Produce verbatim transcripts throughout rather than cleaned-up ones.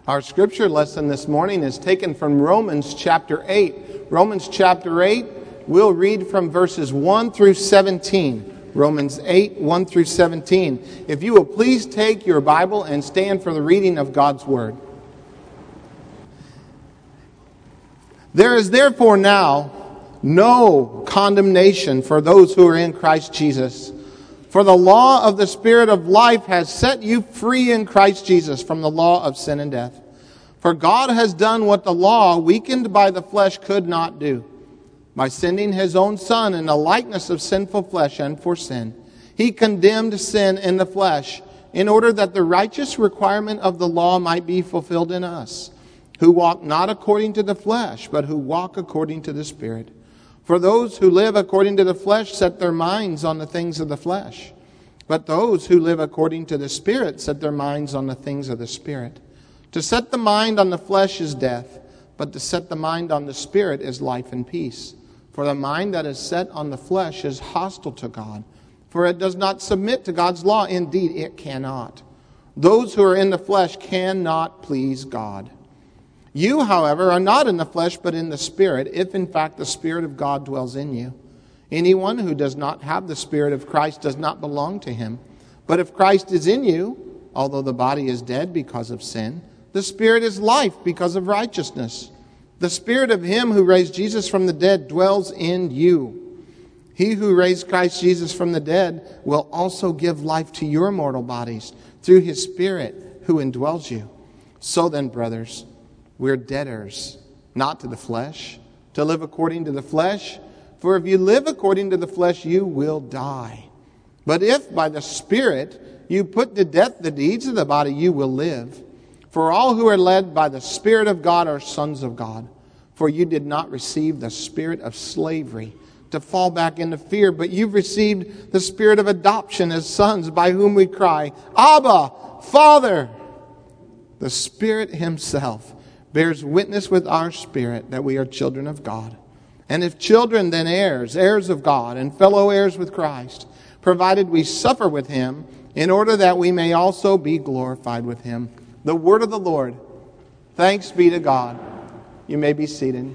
Our scripture lesson this morning is taken from Romans chapter eight. Romans chapter eight, we'll read from verses one through seventeen. Romans eight, one through seventeen. If you will please take your Bible and stand for the reading of God's Word. There is therefore now no condemnation for those who are in Christ Jesus. For the law of the Spirit of life has set you free in Christ Jesus from the law of sin and death. For God has done what the law, weakened by the flesh, could not do. By sending his own Son in the likeness of sinful flesh and for sin, he condemned sin in the flesh, in order that the righteous requirement of the law might be fulfilled in us, who walk not according to the flesh, but who walk according to the Spirit. For those who live according to the flesh set their minds on the things of the flesh. But those who live according to the Spirit set their minds on the things of the Spirit. To set the mind on the flesh is death, but to set the mind on the Spirit is life and peace. For the mind that is set on the flesh is hostile to God, for it does not submit to God's law. Indeed, it cannot. Those who are in the flesh cannot please God. You, however, are not in the flesh, but in the Spirit, if in fact the Spirit of God dwells in you. Anyone who does not have the Spirit of Christ does not belong to him. But if Christ is in you, although the body is dead because of sin, the Spirit is life because of righteousness. The Spirit of him who raised Jesus from the dead dwells in you. He who raised Christ Jesus from the dead will also give life to your mortal bodies through his Spirit who indwells you. So then, brothers, we're debtors, not to the flesh, to live according to the flesh. For if you live according to the flesh, you will die. But if by the Spirit you put to death the deeds of the body, you will live. For all who are led by the Spirit of God are sons of God. For you did not receive the spirit of slavery to fall back into fear, but you've received the spirit of adoption as sons, by whom we cry, Abba, Father. The Spirit himself bears witness with our spirit that we are children of God. And if children, then heirs, heirs of God, and fellow heirs with Christ, provided we suffer with him, in order that we may also be glorified with him. The word of the Lord. Thanks be to God. You may be seated.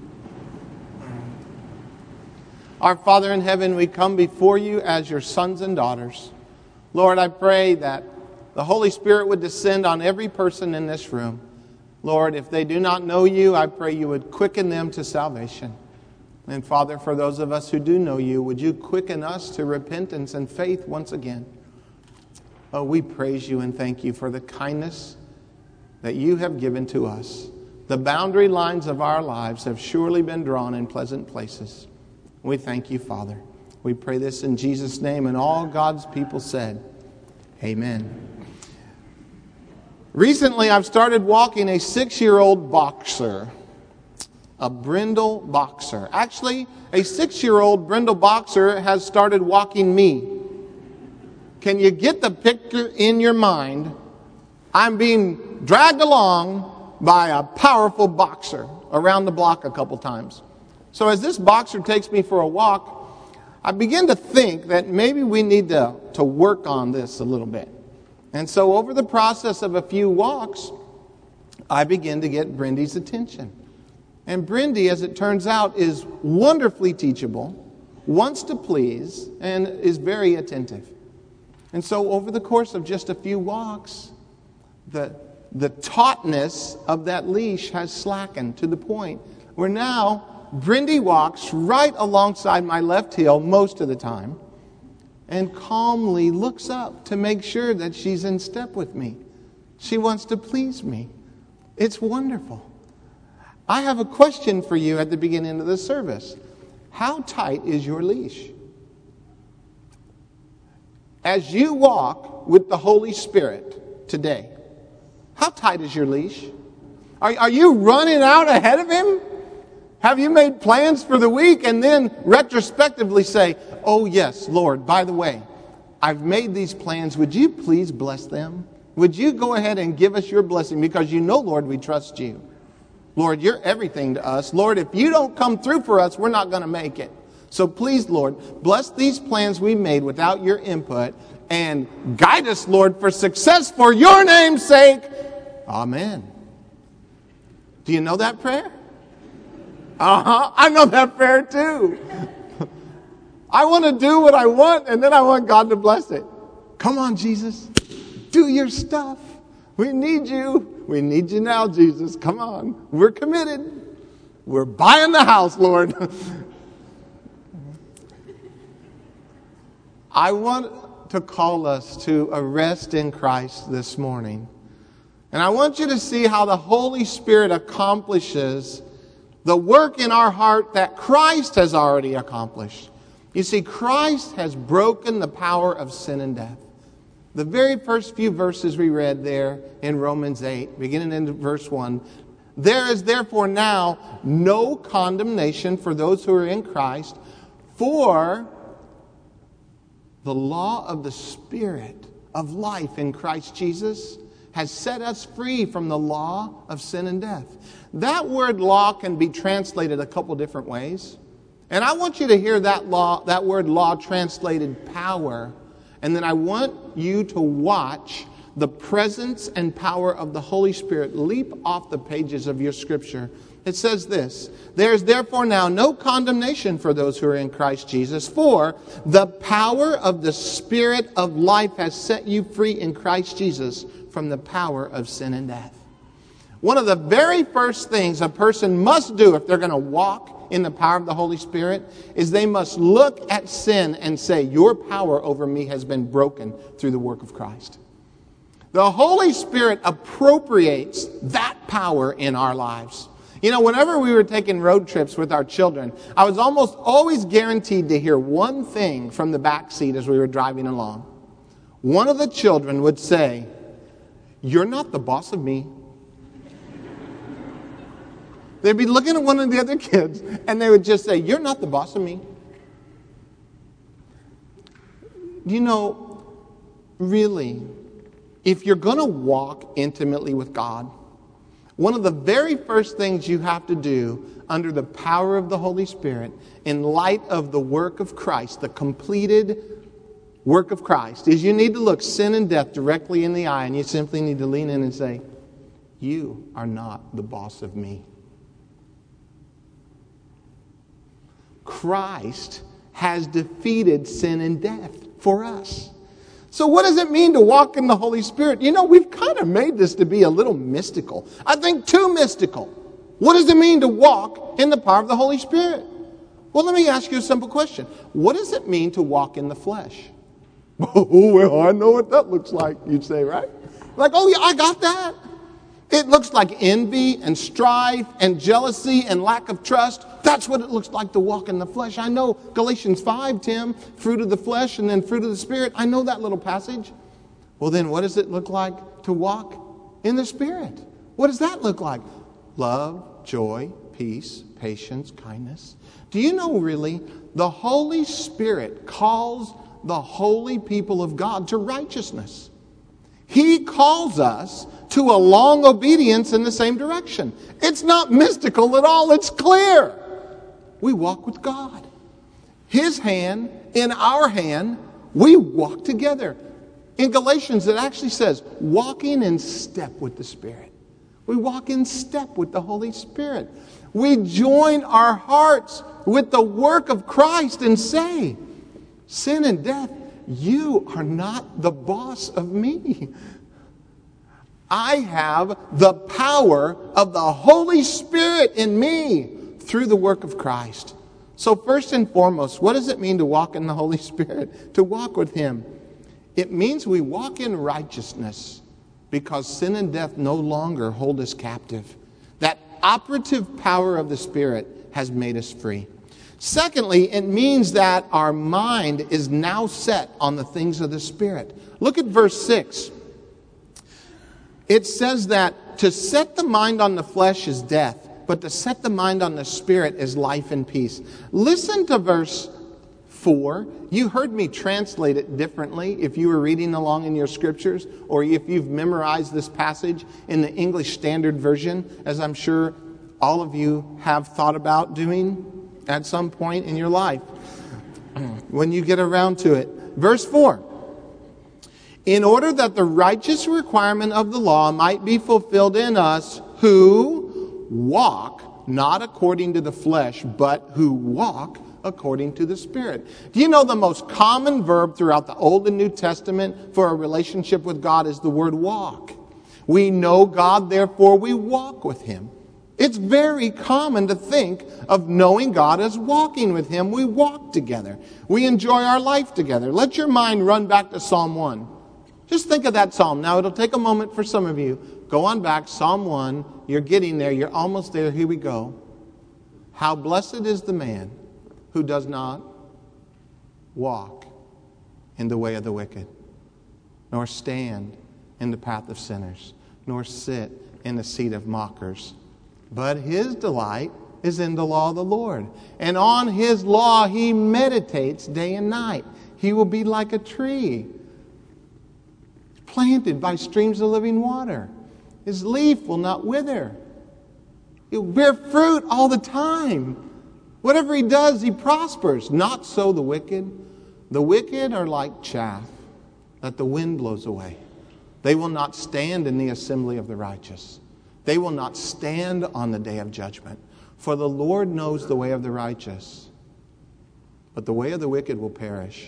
Our Father in heaven, we come before you as your sons and daughters. Lord, I pray that the Holy Spirit would descend on every person in this room. Lord, if they do not know you, I pray you would quicken them to salvation. And Father, for those of us who do know you, would you quicken us to repentance and faith once again? Oh, we praise you and thank you for the kindness that you have given to us. The boundary lines of our lives have surely been drawn in pleasant places. We thank you, Father. We pray this in Jesus' name, and all God's people said, amen. Recently, I've started walking a six-year-old boxer, a brindle boxer. Actually, a six-year-old brindle boxer has started walking me. Can you get the picture in your mind? I'm being dragged along by a powerful boxer around the block a couple times. So as this boxer takes me for a walk, I begin to think that maybe we need to, to work on this a little bit. And so over the process of a few walks, I begin to get Brindy's attention. And Brindy, as it turns out, is wonderfully teachable, wants to please, and is very attentive. And so over the course of just a few walks, the, the tautness of that leash has slackened to the point where now Brindy walks right alongside my left heel most of the time, and calmly looks up to make sure that she's in step with me. She wants to please me. It's wonderful. I have a question for you at the beginning of the service. How tight is your leash? As you walk with the Holy Spirit today, how tight is your leash? Are, are you running out ahead of him? Have you made plans for the week and then retrospectively say, oh yes, Lord, by the way, I've made these plans. Would you please bless them? Would you go ahead and give us your blessing? Because you know, Lord, we trust you. Lord, you're everything to us. Lord, if you don't come through for us, we're not going to make it. So please, Lord, bless these plans we made without your input and guide us, Lord, for success for your name's sake. Amen. Do you know that prayer? Uh-huh. I know that prayer too. I want to do what I want, and then I want God to bless it. Come on, Jesus. Do your stuff. We need you. We need you now, Jesus. Come on. We're committed. We're buying the house, Lord. I want to call us to a rest in Christ this morning. And I want you to see how the Holy Spirit accomplishes the work in our heart that Christ has already accomplished. You see, Christ has broken the power of sin and death. The very first few verses we read there in Romans eight, beginning in verse one, there is therefore now no condemnation for those who are in Christ, for the law of the Spirit of life in Christ Jesus has set us free from the law of sin and death. That word law can be translated a couple different ways. And I want you to hear that law, that word law translated power. And then I want you to watch the presence and power of the Holy Spirit leap off the pages of your scripture. It says this, there is therefore now no condemnation for those who are in Christ Jesus, for the power of the Spirit of life has set you free in Christ Jesus from the power of sin and death. One of the very first things a person must do if they're going to walk in the power of the Holy Spirit is they must look at sin and say, your power over me has been broken through the work of Christ. The Holy Spirit appropriates that power in our lives. You know, whenever we were taking road trips with our children, I was almost always guaranteed to hear one thing from the back seat as we were driving along. One of the children would say, you're not the boss of me. They'd be looking at one of the other kids, and they would just say, you're not the boss of me. You know, really, if you're going to walk intimately with God, one of the very first things you have to do under the power of the Holy Spirit, in light of the work of Christ, the completed work of Christ, is you need to look sin and death directly in the eye, and you simply need to lean in and say, you are not the boss of me. Christ has defeated sin and death for us. So what does it mean to walk in the Holy Spirit? You know, we've kind of made this to be a little mystical. I think too mystical. What does it mean to walk in the power of the Holy Spirit? Well, let me ask you a simple question. What does it mean to walk in the flesh? Oh, well, I know what that looks like, you'd say, right? Like, oh, yeah, I got that. It looks like envy and strife and jealousy and lack of trust. That's what it looks like to walk in the flesh. I know Galatians five, Tim, fruit of the flesh and then fruit of the Spirit. I know that little passage. Well, then what does it look like to walk in the Spirit? What does that look like? Love, joy, peace, patience, kindness. Do you know really the Holy Spirit calls the holy people of God to righteousness? He calls us to a long obedience in the same direction. It's not mystical at all. It's clear. We walk with God. His hand in our hand, we walk together. In Galatians, it actually says, walking in step with the Spirit. We walk in step with the Holy Spirit. We join our hearts with the work of Christ and say, sin and death, you are not the boss of me. I have the power of the Holy Spirit in me through the work of Christ. So first and foremost, what does it mean to walk in the Holy Spirit? To walk with Him. It means we walk in righteousness because sin and death no longer hold us captive. That operative power of the Spirit has made us free. Secondly, it means that our mind is now set on the things of the Spirit. Look at verse six. It says that to set the mind on the flesh is death, but to set the mind on the Spirit is life and peace. Listen to verse four. You heard me translate it differently if you were reading along in your scriptures, or if you've memorized this passage in the English Standard Version, as I'm sure all of you have thought about doing at some point in your life when you get around to it. Verse four. In order that the righteous requirement of the law might be fulfilled in us who, walk not according to the flesh, but who walk according to the Spirit. Do you know the most common verb throughout the Old and New Testament for a relationship with God is the word walk? We know God, therefore we walk with Him. It's very common to think of knowing God as walking with Him. We walk together. We enjoy our life together. Let your mind run back to Psalm one. Just think of that psalm. Now, it'll take a moment for some of you. Go on back, Psalm one. You're getting there. You're almost there. Here we go. How blessed is the man who does not walk in the way of the wicked, nor stand in the path of sinners, nor sit in the seat of mockers. But his delight is in the law of the Lord, and on His law he meditates day and night. He will be like a tree planted by streams of living water. His leaf will not wither. He'll bear fruit all the time. Whatever he does, he prospers. Not so the wicked. The wicked are like chaff that the wind blows away. They will not stand in the assembly of the righteous. They will not stand on the day of judgment. For the Lord knows the way of the righteous, but the way of the wicked will perish.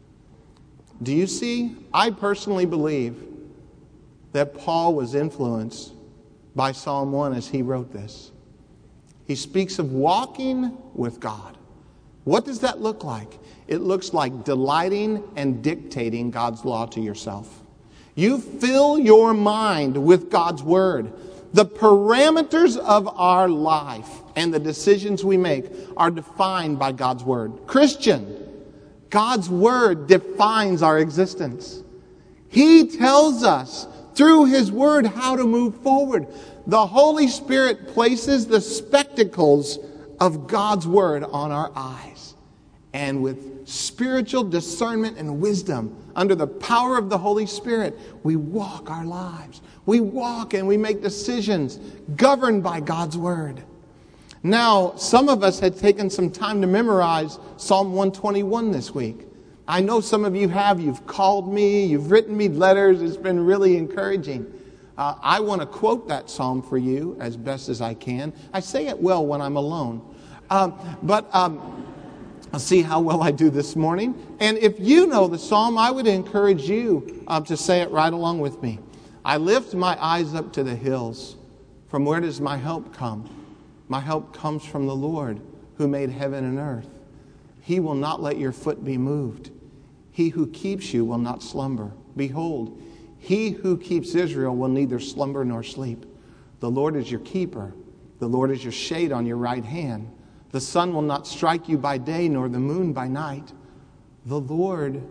Do you see? I personally believe that Paul was influenced by Psalm one as he wrote this. He speaks of walking with God. What does that look like? It looks like delighting and dictating God's law to yourself. You fill your mind with God's Word. The parameters of our life and the decisions we make are defined by God's Word. Christian, God's Word defines our existence. He tells us through His Word how to move forward. The Holy Spirit places the spectacles of God's Word on our eyes. And with spiritual discernment and wisdom, under the power of the Holy Spirit, we walk our lives. We walk and we make decisions governed by God's Word. Now, some of us had taken some time to memorize Psalm one twenty-one this week. I know some of you have. You've called me. You've written me letters. It's been really encouraging. Uh, I want to quote that psalm for you as best as I can. I say it well when I'm alone. Um, but um, I'll see how well I do this morning. And if you know the psalm, I would encourage you uh, to say it right along with me. I lift my eyes up to the hills. From where does my help come? My help comes from the Lord who made heaven and earth. He will not let your foot be moved. He who keeps you will not slumber. Behold, He who keeps Israel will neither slumber nor sleep. The Lord is your keeper. The Lord is your shade on your right hand. The sun will not strike you by day, nor the moon by night. The Lord,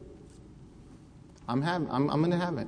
I'm having, I'm, I'm going to have it.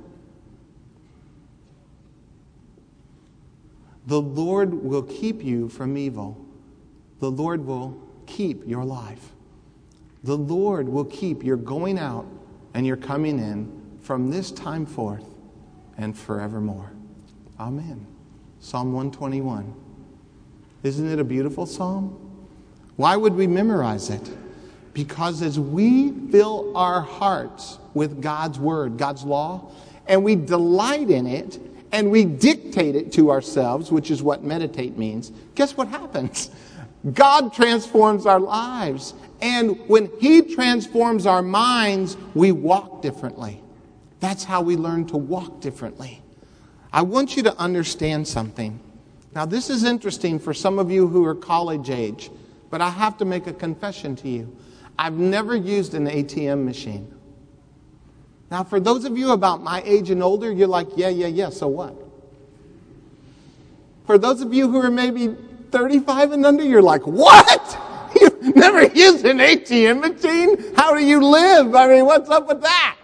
The Lord will keep you from evil. The Lord will keep your life. The Lord will keep your going out and your coming in from this time forth and forevermore. Amen. Psalm one twenty-one. Isn't it a beautiful psalm? Why would we memorize it? Because as we fill our hearts with God's Word, God's law, and we delight in it, and we dictate it to ourselves, which is what meditate means, guess what happens? God transforms our lives. And when He transforms our minds, we walk differently. That's how we learn to walk differently. I want you to understand something. Now, this is interesting for some of you who are college age, but I have to make a confession to you. I've never used an A T M machine. Now, for those of you about my age and older, you're like, yeah, yeah, yeah, so what? For those of you who are maybe thirty-five and under, you're like, what? You've never used an A T M machine? How do you live? I mean, what's up with that?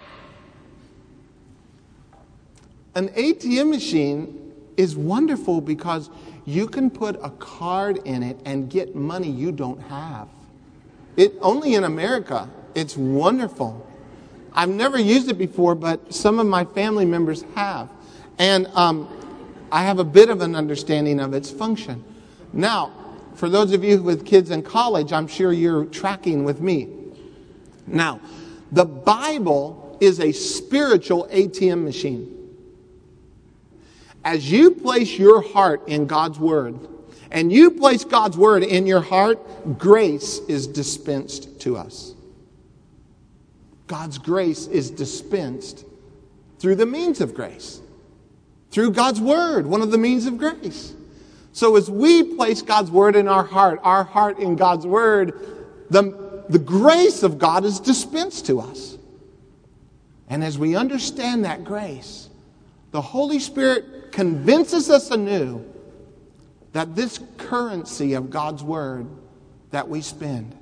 An A T M machine is wonderful because you can put a card in it and get money you don't have. It only in America. It's wonderful. I've never used it before, but some of my family members have. And um, I have a bit of an understanding of its function. Now, for those of you with kids in college, I'm sure you're tracking with me. Now, the Bible is a spiritual A T M machine. As you place your heart in God's Word, and you place God's Word in your heart, grace is dispensed to us. God's grace is dispensed through the means of grace. Through God's Word, one of the means of grace. So as we place God's Word in our heart, our heart in God's Word, the, the grace of God is dispensed to us. And as we understand that grace, the Holy Spirit convinces us anew that this currency of God's Word that we spend,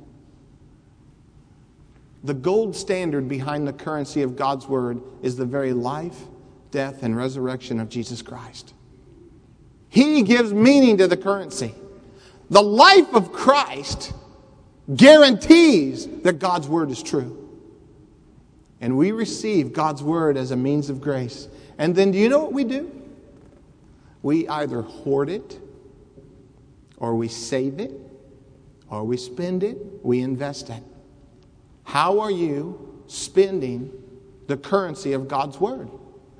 the gold standard behind the currency of God's Word is the very life, death, and resurrection of Jesus Christ. He gives meaning to the currency. The life of Christ guarantees that God's Word is true. And we receive God's Word as a means of grace. And then do you know what we do? We either hoard it, or we save it, or we spend it, we invest it. How are you spending the currency of God's Word?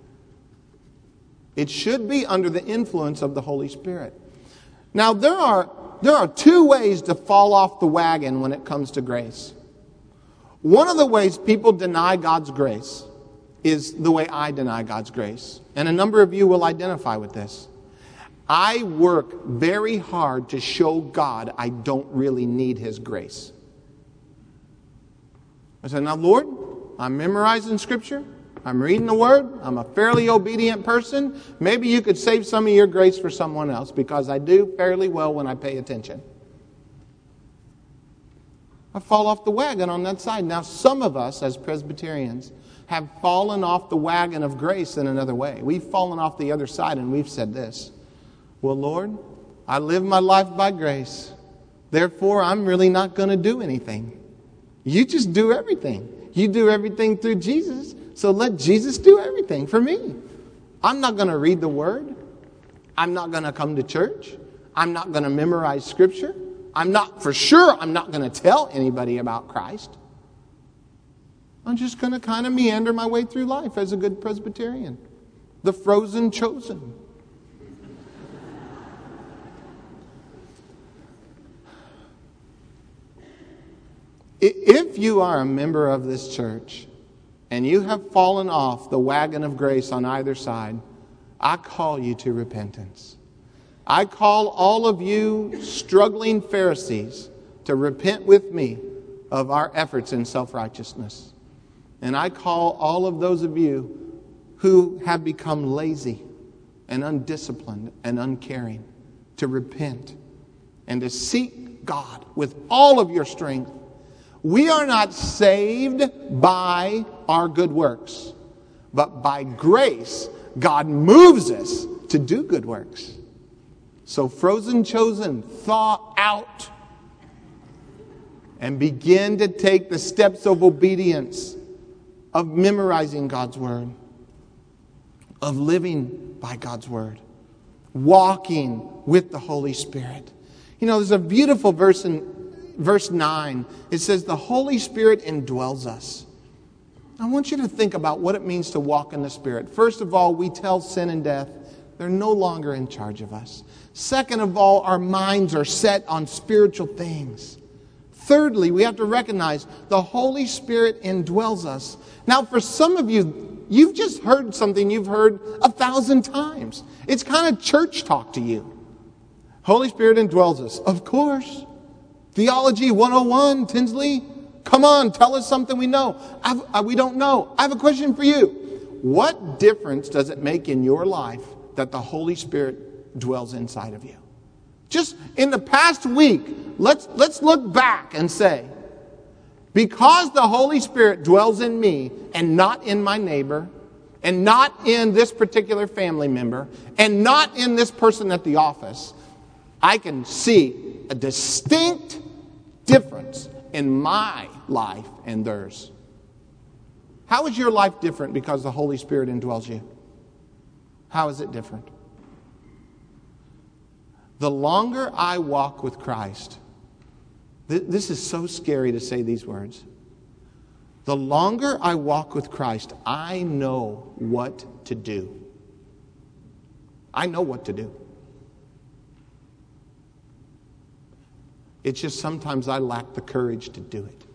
It should be under the influence of the Holy Spirit. Now, there are, there are two ways to fall off the wagon when it comes to grace. One of the ways people deny God's grace is the way I deny God's grace. And a number of you will identify with this. I work very hard to show God I don't really need His grace. I said, now, Lord, I'm memorizing Scripture. I'm reading the Word. I'm a fairly obedient person. Maybe you could save some of your grace for someone else, because I do fairly well when I pay attention. I fall off the wagon on that side. Now, some of us as Presbyterians have fallen off the wagon of grace in another way. We've fallen off the other side and we've said this: well, Lord, I live my life by grace. Therefore, I'm really not going to do anything. You just do everything. You do everything through Jesus. So let Jesus do everything for me. I'm not going to read the Word. I'm not going to come to church. I'm not going to memorize Scripture. I'm not, for sure, I'm not going to tell anybody about Christ. I'm just going to kind of meander my way through life as a good Presbyterian. The frozen chosen. If you are a member of this church and you have fallen off the wagon of grace on either side, I call you to repentance. I call all of you struggling Pharisees to repent with me of our efforts in self-righteousness. And I call all of those of you who have become lazy and undisciplined and uncaring to repent and to seek God with all of your strength. We are not saved by our good works, but by grace, God moves us to do good works. So, frozen chosen, thaw out and begin to take the steps of obedience, of memorizing God's Word, of living by God's Word, walking with the Holy Spirit. You know, there's a beautiful verse in verse nine. It says, the Holy Spirit indwells us. I want you to think about what it means to walk in the Spirit. First of all, we tell sin and death they're no longer in charge of us. Second of all, our minds are set on spiritual things. Thirdly, we have to recognize the Holy Spirit indwells us. Now, for some of you, you've just heard something you've heard a thousand times. It's kind of church talk to you. Holy Spirit indwells us. Of course. Theology one oh one, Tinsley. Come on, tell us something we know. I've, uh, we don't know. I have a question for you. What difference does it make in your life that the Holy Spirit dwells inside of you? Just in the past week, let's, let's look back and say, because the Holy Spirit dwells in me and not in my neighbor, and not in this particular family member, and not in this person at the office, I can see a distinct difference in my life and theirs. How is your life different because the Holy Spirit indwells you? How is it different? The longer I walk with Christ, th- this is so scary to say these words. The longer I walk with Christ, I know what to do. I know what to do. It's just sometimes I lack the courage to do it.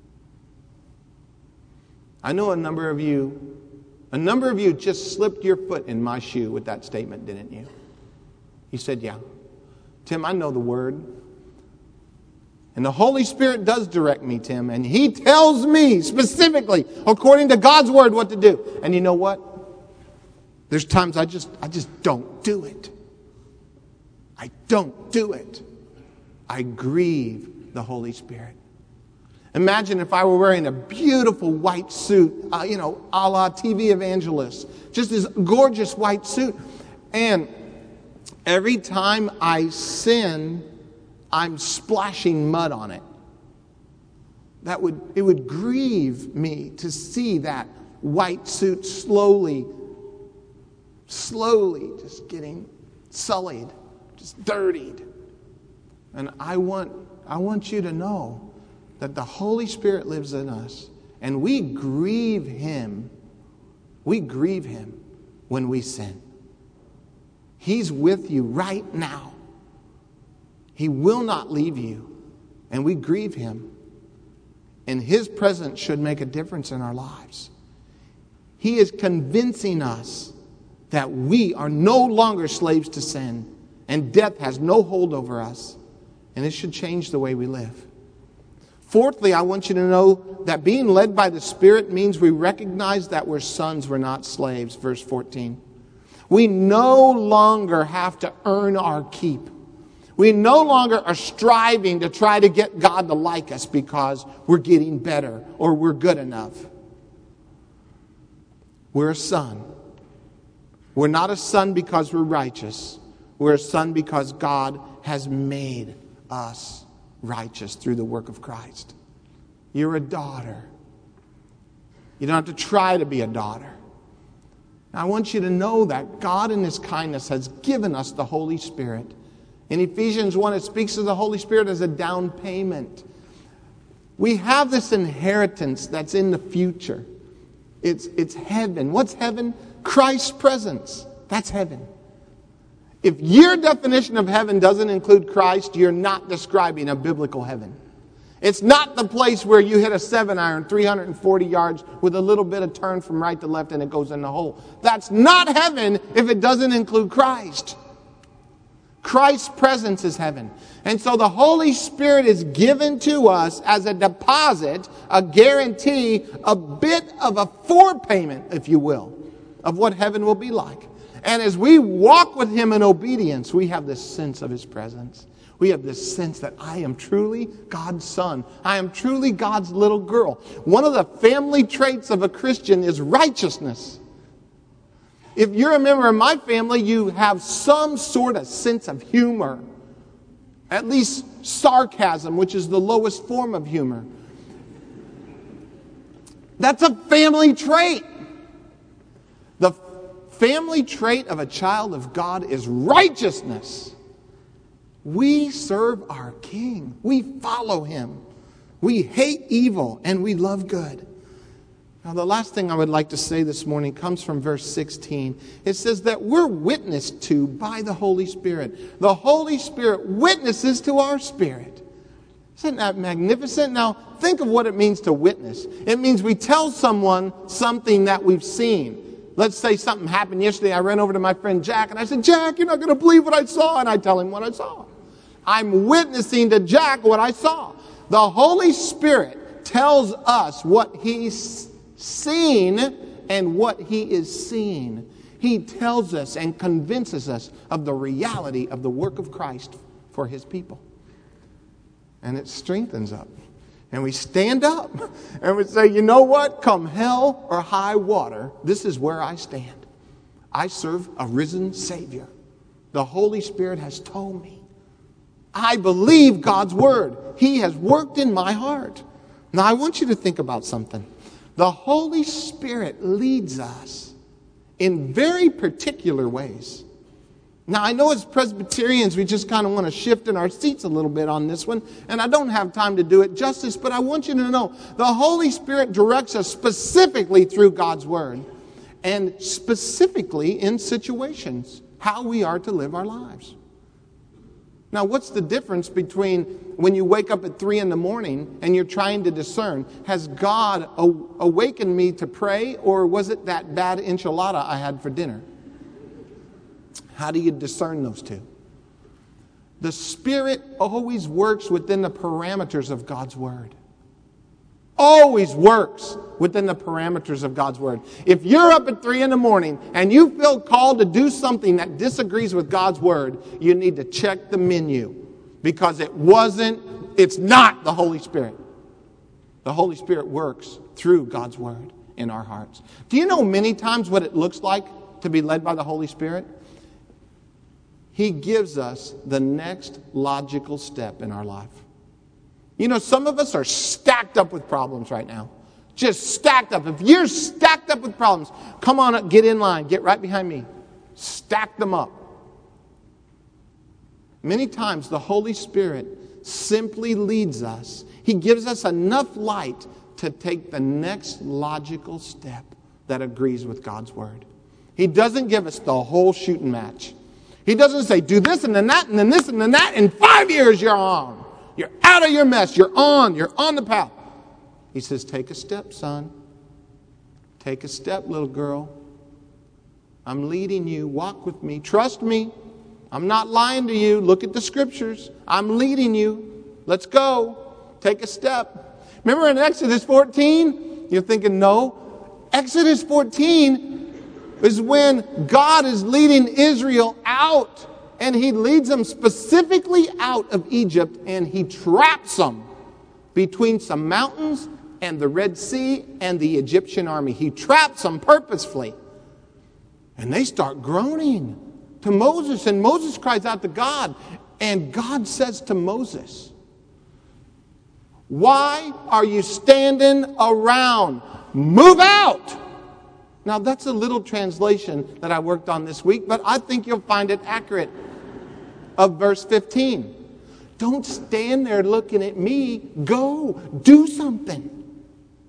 I know a number of you, a number of you just slipped your foot in my shoe with that statement, didn't you? You said, yeah. Tim, I know the Word. And the Holy Spirit does direct me, Tim. And He tells me specifically, according to God's Word, what to do. And you know what? There's times I just, I just don't do it. I don't do it. I grieve the Holy Spirit. Imagine if I were wearing a beautiful white suit, uh, you know, a la T V evangelist. Just this gorgeous white suit. And every time I sin, I'm splashing mud on it. That would, it would grieve me to see that white suit slowly, slowly just getting sullied, just dirtied. And I want, I want you to know that the Holy Spirit lives in us, and we grieve Him. We grieve Him when we sin. He's with you right now. He will not leave you, and we grieve Him. And His presence should make a difference in our lives. He is convincing us that we are no longer slaves to sin, and death has no hold over us. And it should change the way we live. Fourthly, I want you to know that being led by the Spirit means we recognize that we're sons, we're not slaves. Verse fourteen. We no longer have to earn our keep. We no longer are striving to try to get God to like us because we're getting better or we're good enough. We're a son. We're not a son because we're righteous. We're a son because God has made us righteous through the work of Christ. You're a daughter. You don't have to try to be a daughter. I want you to know that God in His kindness has given us the Holy Spirit. In Ephesians one, it speaks of the Holy Spirit as a down payment. We have this inheritance that's in the future. It's, it's heaven. What's heaven? Christ's presence. That's heaven. If your definition of heaven doesn't include Christ, you're not describing a biblical heaven. It's not the place where you hit a seven iron three hundred forty yards with a little bit of turn from right to left and it goes in the hole. That's not heaven if it doesn't include Christ. Christ's presence is heaven. And so the Holy Spirit is given to us as a deposit, a guarantee, a bit of a forepayment, if you will, of what heaven will be like. And as we walk with Him in obedience, we have this sense of His presence. We have this sense that I am truly God's son. I am truly God's little girl. One of the family traits of a Christian is righteousness. If you're a member of my family, you have some sort of sense of humor. At least sarcasm, which is the lowest form of humor. That's a family trait. The family trait of a child of God is righteousness. We serve our King. We follow Him. We hate evil and we love good. Now, the last thing I would like to say this morning comes from verse sixteen. It says that we're witnessed to by the Holy Spirit. The Holy Spirit witnesses to our spirit. Isn't that magnificent? Now, think of what it means to witness. It means we tell someone something that we've seen. Let's say something happened yesterday. I ran over to my friend Jack and I said, Jack, you're not going to believe what I saw. And I tell him what I saw. I'm witnessing to Jack what I saw. The Holy Spirit tells us what He's seen and what He is seeing. He tells us and convinces us of the reality of the work of Christ for His people. And it strengthens up. And we stand up and we say, you know what? Come hell or high water, this is where I stand. I serve a risen Savior. The Holy Spirit has told me. I believe God's word. He has worked in my heart. Now I want you to think about something. The Holy Spirit leads us in very particular ways. Now, I know as Presbyterians, we just kind of want to shift in our seats a little bit on this one, and I don't have time to do it justice, but I want you to know the Holy Spirit directs us specifically through God's Word, and specifically in situations. how we are to live our lives. Now, what's the difference between when you wake up at three in the morning and you're trying to discern, has God awakened me to pray, or was it that bad enchilada I had for dinner? How do you discern those two? The Spirit always works within the parameters of God's Word. Always works within the parameters of God's Word. If you're up at three in the morning and you feel called to do something that disagrees with God's Word, you need to check the menu, because it wasn't, it's not the Holy Spirit. The Holy Spirit works through God's Word in our hearts. Do you know many times what it looks like to be led by the Holy Spirit? He gives us the next logical step in our life. You know, some of us are stacked up with problems right now. Just stacked up. If you're stacked up with problems, come on up, get in line, get right behind me. Stack them up. Many times the Holy Spirit simply leads us. He gives us enough light to take the next logical step that agrees with God's Word. He doesn't give us the whole shooting match. He doesn't say, do this and then that and then this and then that. In five years you're on. You're out of your mess. You're on. You're on the path. He says, take a step, son. Take a step, little girl. I'm leading you. Walk with me. Trust me. I'm not lying to you. Look at the scriptures. I'm leading you. Let's go. Take a step. Remember in Exodus fourteen? You're thinking, no. Exodus fourteen is when God is leading Israel out. And he leads them specifically out of Egypt, and he traps them between some mountains and the Red Sea and the Egyptian army. He traps them purposefully. And they start groaning to Moses, and Moses cries out to God. And God says to Moses, why are you standing around? Move out! Now, that's a little translation that I worked on this week, but I think you'll find it accurate, of verse fifteen. Don't stand there looking at me. Go, do something.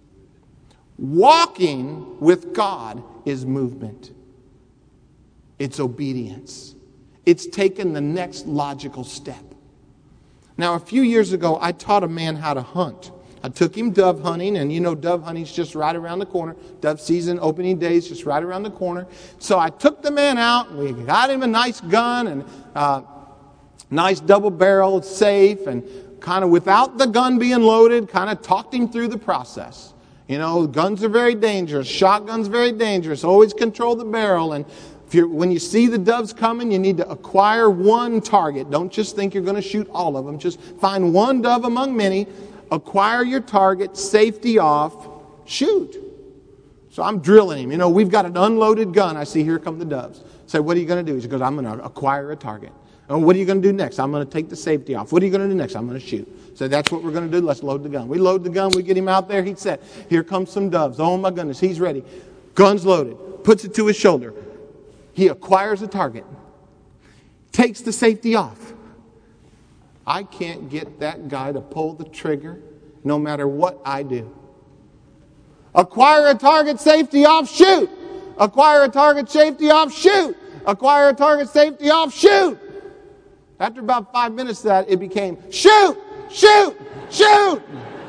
Walking with God is movement. It's obedience. It's taking the next logical step. Now, a few years ago, I taught a man how to hunt. I took him dove hunting, and you know dove hunting's just right around the corner. Dove season, opening day is just right around the corner. So I took the man out, and we got him a nice gun, and uh, nice double-barreled safe, and kind of without the gun being loaded, kind of talked him through the process. You know, guns are very dangerous. Shotgun's very dangerous. Always control the barrel, and if you're, when you see the doves coming, you need to acquire one target. Don't just think you're going to shoot all of them. Just find one dove among many. Acquire your target, safety off, shoot. So I'm drilling him. You know, we've got an unloaded gun. I see, here come the doves. Say, what are you going to do? He goes, I'm going to acquire a target. And what are you going to do next? I'm going to take the safety off. What are you going to do next? I'm going to shoot. So that's what we're going to do. Let's load the gun. We load the gun. We get him out there. He said, here comes some doves. Oh, my goodness. He's ready. Gun's loaded. Puts it to his shoulder. He acquires a target. Takes the safety off. I can't get that guy to pull the trigger no matter what I do. Acquire a target, safety off, shoot. Acquire a target, safety off, shoot. Acquire a target, safety off, shoot. After about five minutes of that, it became shoot, shoot, shoot.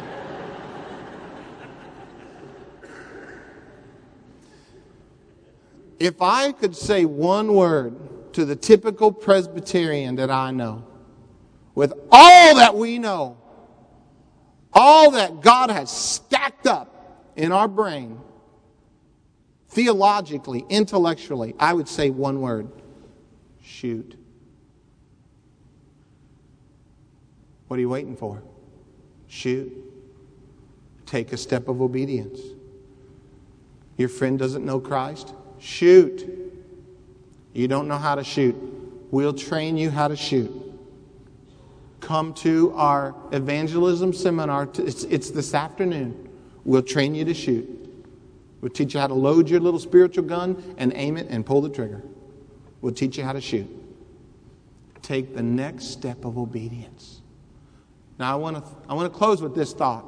If I could say one word to the typical Presbyterian that I know, with all that we know, all that God has stacked up in our brain, theologically, intellectually, I would say one word: shoot. What are you waiting for? Shoot. Take a step of obedience. Your friend doesn't know Christ? Shoot. You don't know how to shoot? We'll train you how to shoot. Come to our evangelism seminar. It's, it's this afternoon. We'll train you to shoot. We'll teach you how to load your little spiritual gun and aim it and pull the trigger. We'll teach you how to shoot. Take the next step of obedience. Now I want to I want to close with this thought.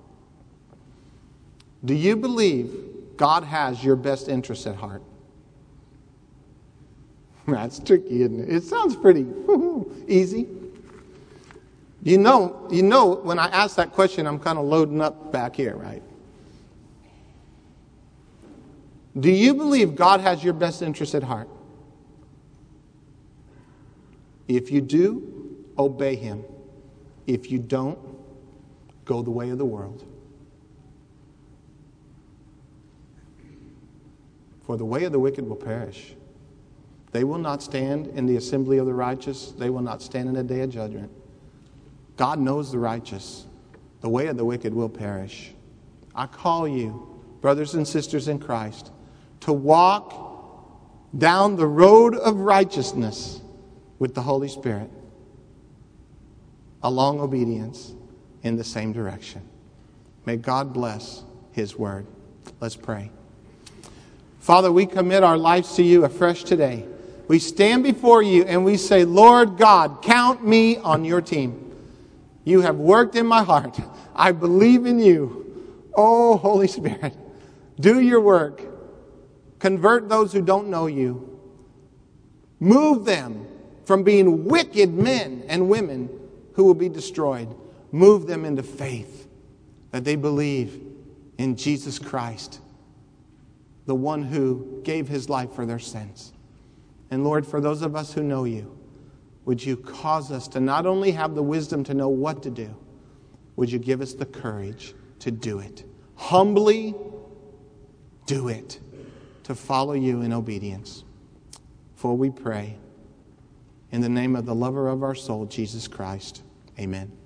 Do you believe God has your best interests at heart? That's tricky, isn't it? It sounds pretty easy. You know, you know, when I ask that question, I'm kind of loading up back here, right? Do you believe God has your best interest at heart? If you do, obey him. If you don't, go the way of the world. For the way of the wicked will perish. They will not stand in the assembly of the righteous. They will not stand in the day of judgment. God knows the righteous. The way of the wicked will perish. I call you, brothers and sisters in Christ, to walk down the road of righteousness with the Holy Spirit, along obedience in the same direction. May God bless his word. Let's pray. Father, we commit our lives to you afresh today. We stand before you and we say, Lord God, count me on your team. You have worked in my heart. I believe in you. Oh, Holy Spirit, do your work. Convert those who don't know you. Move them from being wicked men and women who will be destroyed. Move them into faith that they believe in Jesus Christ, the one who gave his life for their sins. And Lord, for those of us who know you, would you cause us to not only have the wisdom to know what to do, would you give us the courage to do it? Humbly do it, to follow you in obedience. For we pray in the name of the lover of our soul, Jesus Christ. Amen.